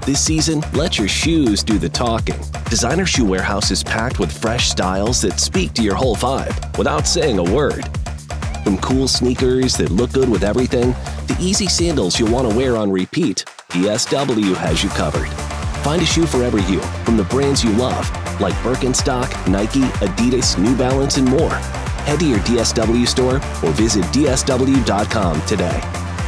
This season, let your shoes do the talking. Designer Shoe Warehouse is packed with fresh styles that speak to your whole vibe without saying a word. From cool sneakers that look good with everything, to easy sandals you'll want to wear on repeat, DSW has you covered. Find a shoe for every you from the brands you love, like Birkenstock, Nike, Adidas, New Balance, and more. Head to your DSW store or visit dsw.com today.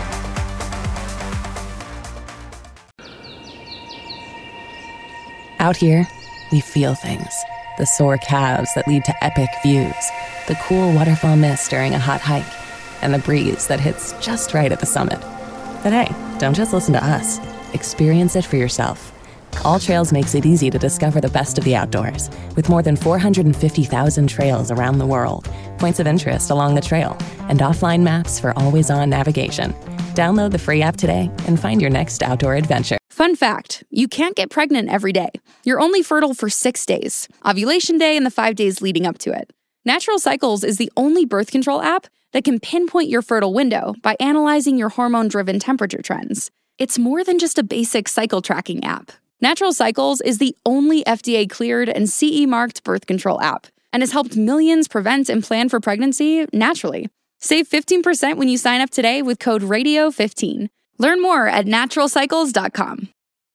Out here, we feel things. The sore calves that lead to epic views, the cool waterfall mist during a hot hike, and the breeze that hits just right at the summit. But hey, don't just listen to us. Experience it for yourself. All Trails makes it easy to discover the best of the outdoors, with more than 450,000 trails around the world, points of interest along the trail, and offline maps for always-on navigation. Download the free app today and find your next outdoor adventure. Fun fact, you can't get pregnant every day. You're only fertile for 6 days, ovulation day and the 5 days leading up to it. Natural Cycles is the only birth control app that can pinpoint your fertile window by analyzing your hormone-driven temperature trends. It's more than just a basic cycle tracking app. Natural Cycles is the only FDA-cleared and CE-marked birth control app and has helped millions prevent and plan for pregnancy naturally. Save 15% when you sign up today with code RADIO15. Learn more at naturalcycles.com.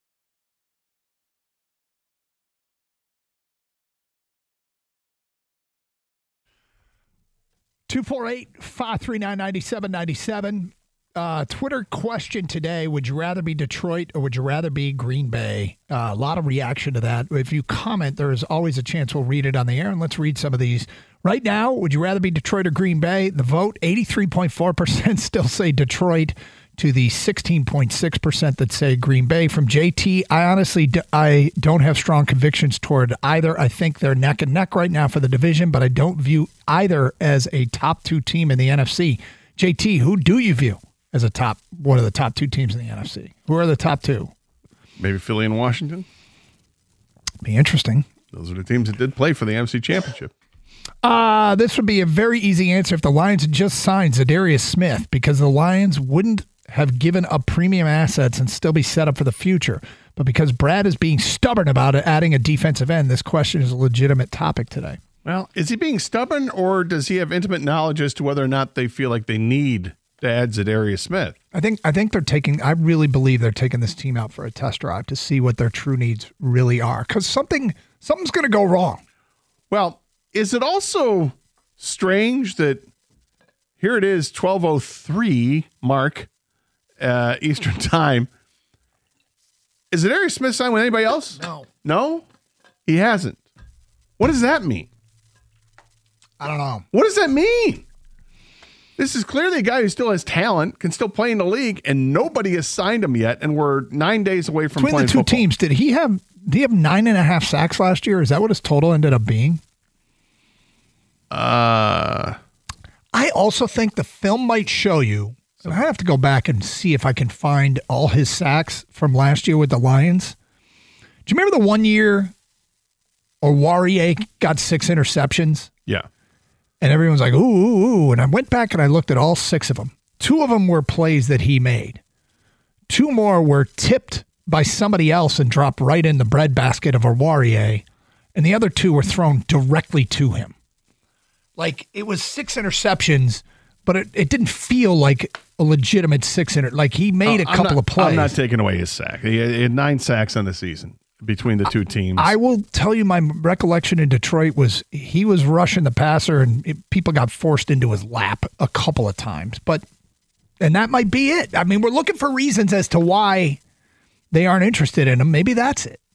(248-539-9797). Twitter question today: would you rather be Detroit or would you rather be Green Bay? A lot of reaction to that. If you comment, there is always a chance we'll read it on the air, and let's read some of these. Right now, would you rather be Detroit or Green Bay? The vote, 83.4% still say Detroit to the 16.6% that say Green Bay. From JT, I don't have strong convictions toward either. I think they're neck and neck right now for the division, but I don't view either as a top two team in the NFC. JT, who do you view as one of the top two teams in the NFC? Who are the top two? Maybe Philly and Washington. Be interesting. Those are the teams that did play for the NFC Championship. This would be a very easy answer if the Lions had just signed Zadarius Smith, because the Lions wouldn't have given up premium assets and still be set up for the future. But because Brad is being stubborn about it, adding a defensive end, this question is a legitimate topic today. Well, is he being stubborn, or does he have intimate knowledge as to whether or not they feel like they need to add Zadarius Smith? I think I really believe they're taking this team out for a test drive to see what their true needs really are, because something's going to go wrong. Well, is it also strange that here it is, 12:03 mark Eastern time? Is Zadarius Smith signed with anybody else? No. No? He hasn't. What does that mean? I don't know. What does that mean? This is clearly a guy who still has talent, can still play in the league, and nobody has signed him yet, and we're 9 days away from playing football. Between the two teams, did he have 9.5 sacks last year? Is that what his total ended up being? I also think the film might show you, and I have to go back and see if I can find all his sacks from last year with the Lions. Do you remember the 1 year Oruwariye got 6 interceptions? Yeah. And everyone's like, ooh. And I went back and I looked at all 6 of them. 2 of them were plays that he made. 2 more were tipped by somebody else and dropped right in the breadbasket of Oruwariye. And the other 2 were thrown directly to him. Like, it was 6 interceptions, but it didn't feel like a legitimate 6 like he made a couple of plays. I'm not taking away his sack. He had 9 sacks on the season between the two teams. I will tell you, my recollection in Detroit was he was rushing the passer and people got forced into his lap a couple of times. And that might be it. I mean, we're looking for reasons as to why they aren't interested in him. Maybe that's it.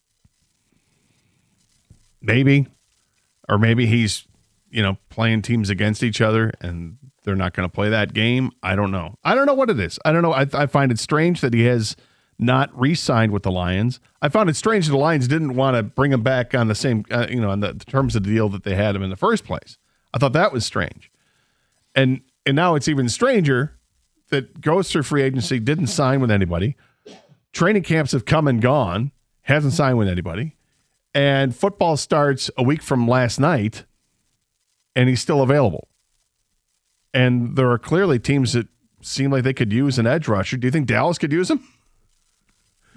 Maybe. Or maybe he's, playing teams against each other and they're not going to play that game. I don't know. I don't know what it is. I don't know. I find it strange that he has not re-signed with the Lions. I found it strange that the Lions didn't want to bring him back on the same, on the terms of the deal that they had him in the first place. I thought that was strange. And now it's even stranger that goes through free agency, didn't sign with anybody. Training camps have come and gone, hasn't signed with anybody. And football starts a week from last night, and he's still available. And there are clearly teams that seem like they could use an edge rusher. Do you think Dallas could use him?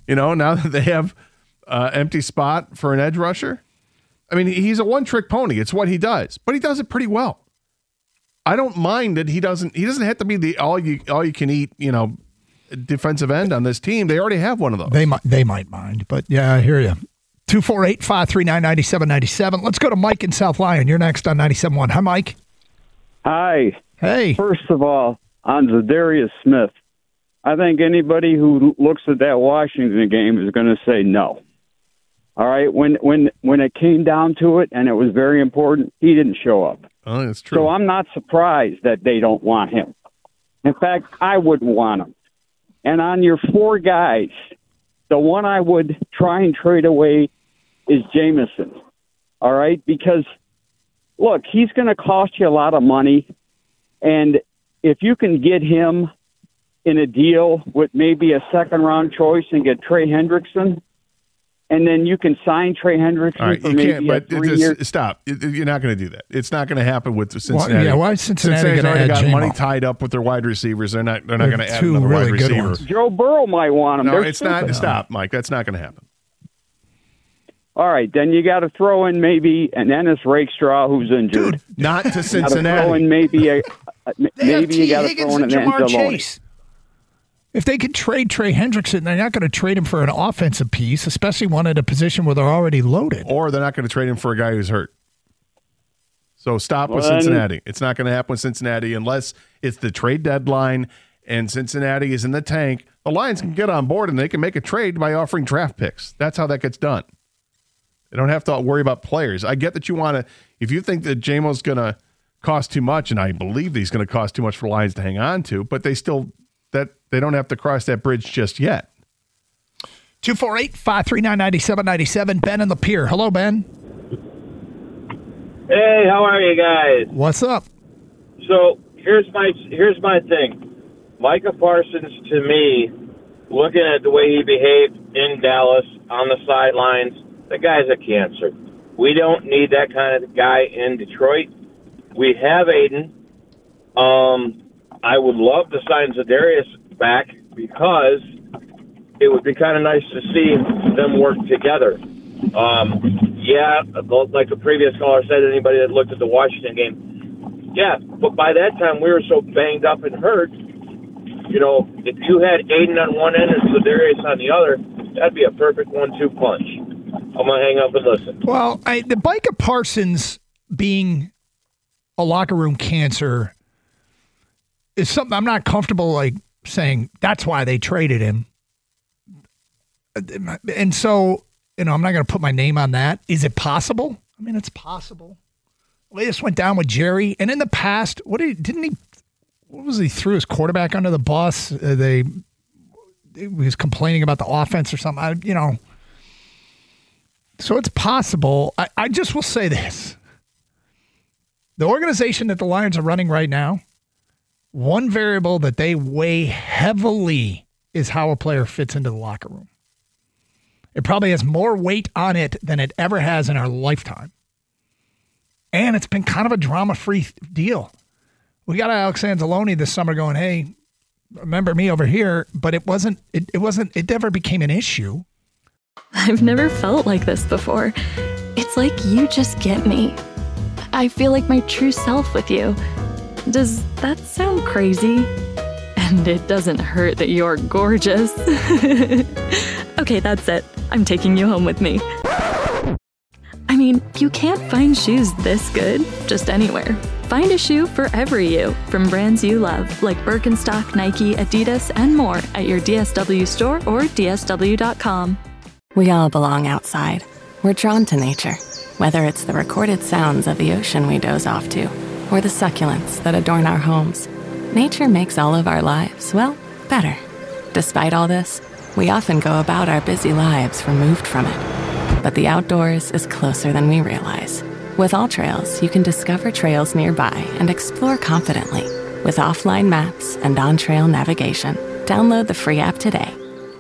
now that they have empty spot for an edge rusher. I mean, he's a one-trick pony. It's what he does, but he does it pretty well. I don't mind that he doesn't have to be the all you can eat, defensive end on this team. They already have one of those. They might mind, but yeah, I hear you. 248-539-9797. Let's go to Mike in South Lyon. You're next on 97.1. Hi, Mike. Hi. Hey. First of all, on Zadarius Smith, I think anybody who looks at that Washington game is going to say no. All right, when it came down to it and it was very important, he didn't show up. Oh, that's true. So I'm not surprised that they don't want him. In fact, I wouldn't want him. And on your 4 guys, the one I would try and trade away is Jamison. All right, because look, he's going to cost you a lot of money, and if you can get him in a deal with maybe a second-round choice and get Trey Hendrickson, and then you can sign Trey Hendrickson. All right, for you maybe can't. But 3 years. Stop. You're not going to do that. It's not going to happen with Cincinnati. Why is Cincinnati Cincinnati's going to already add got J-Mo? money tied up with their wide receivers. They're not going to add two another really wide good receiver. ones. Joe Burrow might want him. No, They're it's not. stupid. Stop, Mike. That's not going to happen. All right, then you got to throw in maybe an Ennis Rakestraw who's injured. Dude, not to Throw Cincinnati. in maybe you got to Higgins throw in and an Jamar Anzalone. Chase. If they could trade Trey Hendrickson, they're not going to trade him for an offensive piece, especially one at a position where they're already loaded. Or they're not going to trade him for a guy who's hurt. So stop with Well, then- Cincinnati. It's not going to happen with Cincinnati unless it's the trade deadline and Cincinnati is in the tank. The Lions can get on board and they can make a trade by offering draft picks. That's how that gets done. They don't have to worry about players. I get that you want to, if you think that J-Mo's going to cost too much, and I believe that he's going to cost too much for the Lions to hang on to, but they don't have to cross that bridge just yet. 248-539-9797. Ben in the Pier. Hello, Ben. Hey, how are you guys? What's up? So here's my thing. Micah Parsons, to me, looking at the way he behaved in Dallas on the sidelines, the guy's a cancer. We don't need that kind of guy in Detroit. We have Aiden. I would love to sign Zadarius back because it would be kind of nice to see them work together. Like the previous caller said, anybody that looked at the Washington game, yeah, but by that time we were so banged up and hurt. If you had Aiden on one end and Zadarius on the other, that'd be a perfect 1-2 punch. I'm going to hang up and listen. Well, the Micah Parsons being a locker room cancer is something I'm not comfortable saying that's why they traded him. And so, I'm not going to put my name on that. Is it possible? I mean, it's possible. They just went down with Jerry. And in the past, he threw his quarterback under the bus? He was complaining about the offense or something. So it's possible. I just will say this. The organization that the Lions are running right now, one variable that they weigh heavily is how a player fits into the locker room. It probably has more weight on it than it ever has in our lifetime. And it's been kind of a drama-free deal. We got Alex Anzalone this summer going, hey, remember me over here, but it never became an issue. I've never felt like this before. It's like you just get me. I feel like my true self with you. Does that sound crazy? And it doesn't hurt that you're gorgeous. Okay, that's it. I'm taking you home with me. I mean, you can't find shoes this good just anywhere. Find a shoe for every you, from brands you love, like Birkenstock, Nike, Adidas, and more at your DSW store or DSW.com. We all belong outside. We're drawn to nature, whether it's the recorded sounds of the ocean we doze off to, or the succulents that adorn our homes. Nature makes all of our lives, well, better. Despite all this, we often go about our busy lives removed from it. But the outdoors is closer than we realize. With AllTrails, you can discover trails nearby and explore confidently with offline maps and on-trail navigation. Download the free app today.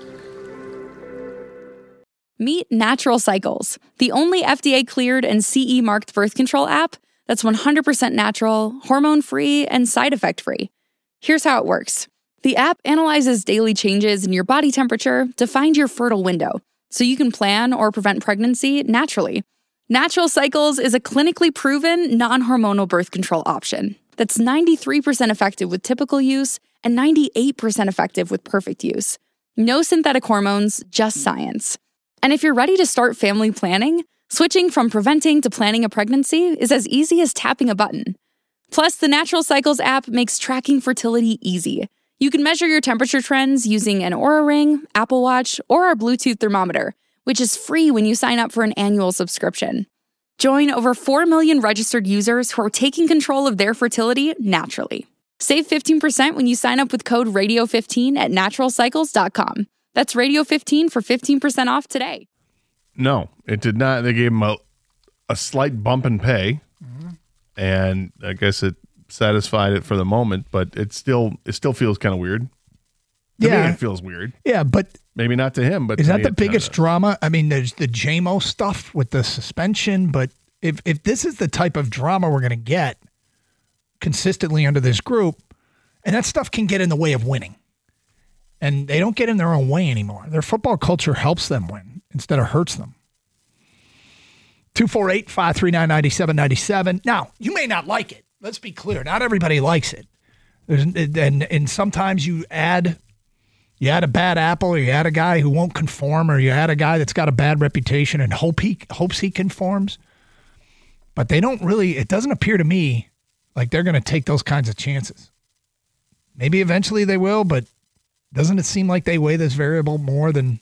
Meet Natural Cycles, the only FDA-cleared and CE-marked birth control app that's 100% natural, hormone-free, and side-effect-free. Here's how it works. The app analyzes daily changes in your body temperature to find your fertile window, so you can plan or prevent pregnancy naturally. Natural Cycles is a clinically proven, non-hormonal birth control option that's 93% effective with typical use and 98% effective with perfect use. No synthetic hormones, just science. And if you're ready to start family planning, switching from preventing to planning a pregnancy is as easy as tapping a button. Plus, the Natural Cycles app makes tracking fertility easy. You can measure your temperature trends using an Oura Ring, Apple Watch, or our Bluetooth thermometer, which is free when you sign up for an annual subscription. Join over 4 million registered users who are taking control of their fertility naturally. Save 15% when you sign up with code RADIO15 at naturalcycles.com. That's Radio15 for 15% off today. No, it did not. They gave him a slight bump in pay, and I guess it satisfied it for the moment, but it still feels kind of weird. To me, it feels weird. Yeah, but maybe not to him. But is that the biggest drama? I mean, there's the JMO stuff with the suspension, but if this is the type of drama we're going to get consistently under this group, and that stuff can get in the way of winning, and they don't get in their own way anymore. Their football culture helps them win instead of hurts them. 248-539-9797. Now, you may not like it. Let's be clear. Not everybody likes it. And sometimes you add a bad apple, or you add a guy who won't conform, or you add a guy that's got a bad reputation and hopes he conforms. But they don't really, it doesn't appear to me like they're going to take those kinds of chances. Maybe eventually they will, but doesn't it seem like they weigh this variable more than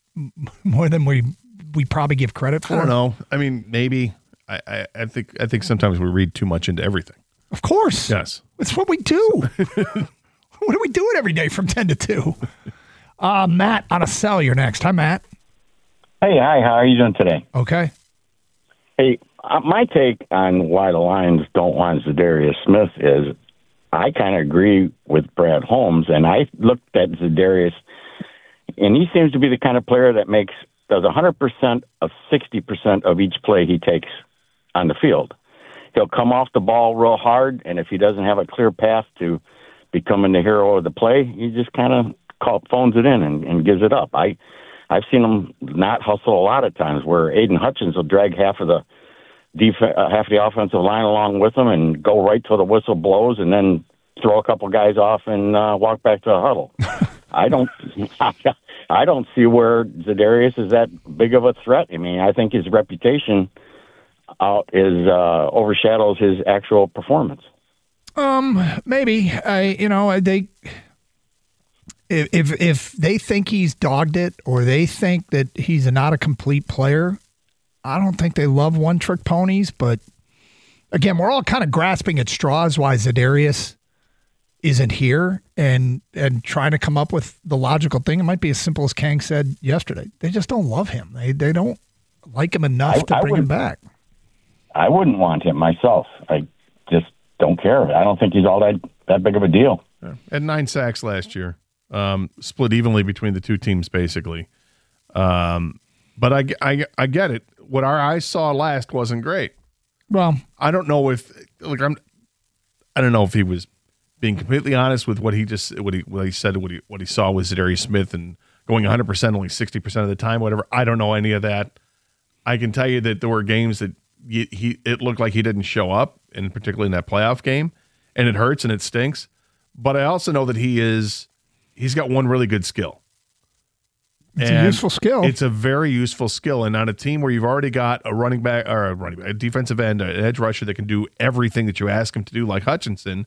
we probably give credit for? I don't know. I mean, maybe. I think sometimes we read too much into everything. Of course. Yes. That's what we do. What are we doing every day from 10 to 2? Matt on a cell, you're next. Hi, Matt. Hey, hi. How are you doing today? Okay. Hey, my take on why the Lions don't want Zadarius Smith is I kind of agree with Brad Holmes, and I looked at Zadarius, and he seems to be the kind of player that does 100% of 60% of each play he takes on the field. He'll come off the ball real hard, and if he doesn't have a clear path to becoming the hero of the play, he just kind of phones it in and gives it up. I've seen him not hustle a lot of times where Aiden Hutchins will drag half of the offensive line along with him and go right till the whistle blows and then throw a couple guys off and walk back to the huddle. I don't see where Zadarius is that big of a threat. I mean, I think his reputation overshadows his actual performance. Maybe. If they think he's dogged it, or they think that he's not a complete player, I don't think they love one-trick ponies. But again, we're all kind of grasping at straws why Zadarius isn't here, and trying to come up with the logical thing. It might be as simple as Kang said yesterday. They just don't love him. They don't like him enough to bring him back. I wouldn't want him myself. I just don't care. I don't think he's all that big of a deal. Yeah. Had 9 sacks last year, split evenly between the two teams, basically. But I get it. What our eyes saw last wasn't great. Well, I don't know if I don't know if he was being completely honest with what he said, what he saw with Zadarius Smith and going 100% only 60% of the time, whatever. I don't know any of that. I can tell you that there were games that it looked like he didn't show up, and particularly in that playoff game, and it hurts and it stinks. But I also know that he's got one really good skill. It's a useful skill. It's a very useful skill. And on a team where you've already got a defensive end, an edge rusher that can do everything that you ask him to do, like Hutchinson,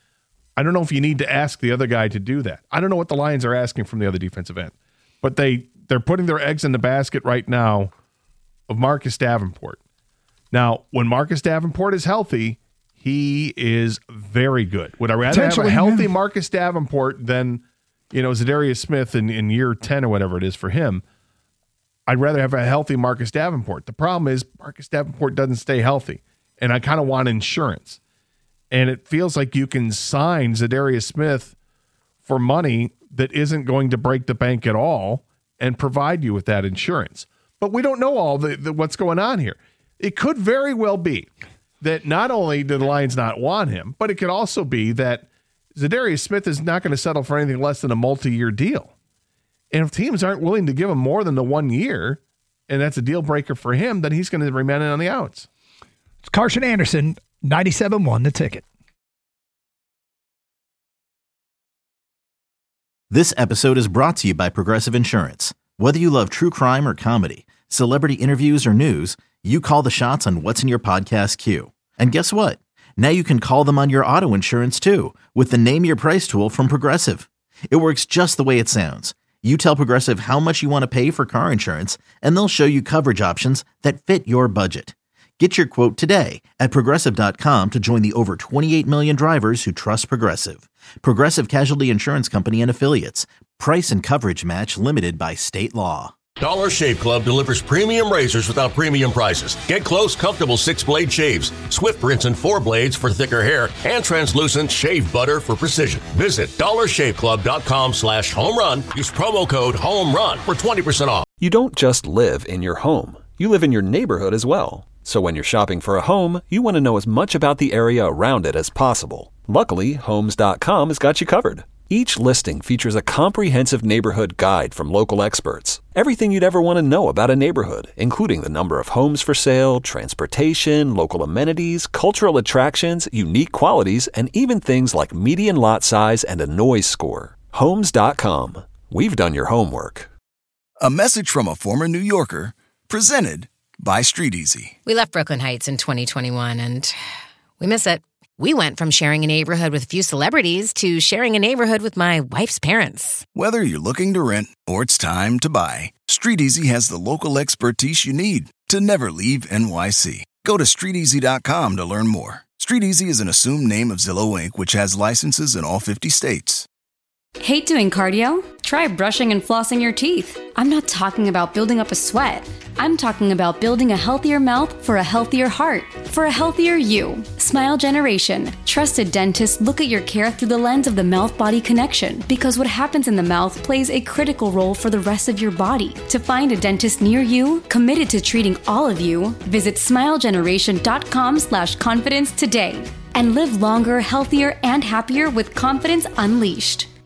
I don't know if you need to ask the other guy to do that. I don't know what the Lions are asking from the other defensive end. But they're putting their eggs in the basket right now of Marcus Davenport. Now, when Marcus Davenport is healthy, he is very good. Would I rather have a healthy Marcus Davenport than Zadarius Smith in year 10 or whatever it is for him? I'd rather have a healthy Marcus Davenport. The problem is Marcus Davenport doesn't stay healthy, and I kind of want insurance. And it feels like you can sign Zadarius Smith for money that isn't going to break the bank at all and provide you with that insurance. But we don't know all the what's going on here. It could very well be that not only do the Lions not want him, but it could also be that Zadarius Smith is not going to settle for anything less than a multi-year deal. And if teams aren't willing to give him more than the 1 year, and that's a deal breaker for him, then he's going to remain on the outs. It's Carson Anderson, 97.1 The Ticket. This episode is brought to you by Progressive Insurance. Whether you love true crime or comedy, celebrity interviews or news, you call the shots on what's in your podcast queue. And guess what? Now you can call them on your auto insurance too with the Name Your Price tool from Progressive. It works just the way it sounds. You tell Progressive how much you want to pay for car insurance, and they'll show you coverage options that fit your budget. Get your quote today at Progressive.com to join the over 28 million drivers who trust Progressive. Progressive Casualty Insurance Company and Affiliates. Price and coverage match limited by state law. Dollar Shave Club delivers premium razors without premium prices. Get close, comfortable 6-blade shaves, swift rinse and 4 blades for thicker hair, and translucent shave butter for precision. Visit dollarshaveclub.com/home run. Use promo code HOMERUN for 20% off. You don't just live in your home. You live in your neighborhood as well. So when you're shopping for a home, you want to know as much about the area around it as possible. Luckily, Homes.com has got you covered. Each listing features a comprehensive neighborhood guide from local experts. Everything you'd ever want to know about a neighborhood, including the number of homes for sale, transportation, local amenities, cultural attractions, unique qualities, and even things like median lot size and a noise score. Homes.com. We've done your homework. A message from a former New Yorker, presented by StreetEasy. We left Brooklyn Heights in 2021 and we miss it. We went from sharing a neighborhood with a few celebrities to sharing a neighborhood with my wife's parents. Whether you're looking to rent or it's time to buy, StreetEasy has the local expertise you need to never leave NYC. Go to StreetEasy.com to learn more. StreetEasy is an assumed name of Zillow Inc., which has licenses in all 50 states. Hate doing cardio? Try brushing and flossing your teeth. I'm not talking about building up a sweat. I'm talking about building a healthier mouth for a healthier heart, for a healthier you. Smile Generation. Trusted dentists look at your care through the lens of the mouth-body connection, because what happens in the mouth plays a critical role for the rest of your body. To find a dentist near you, committed to treating all of you, visit smilegeneration.com/confidence today and live longer, healthier, and happier with confidence unleashed.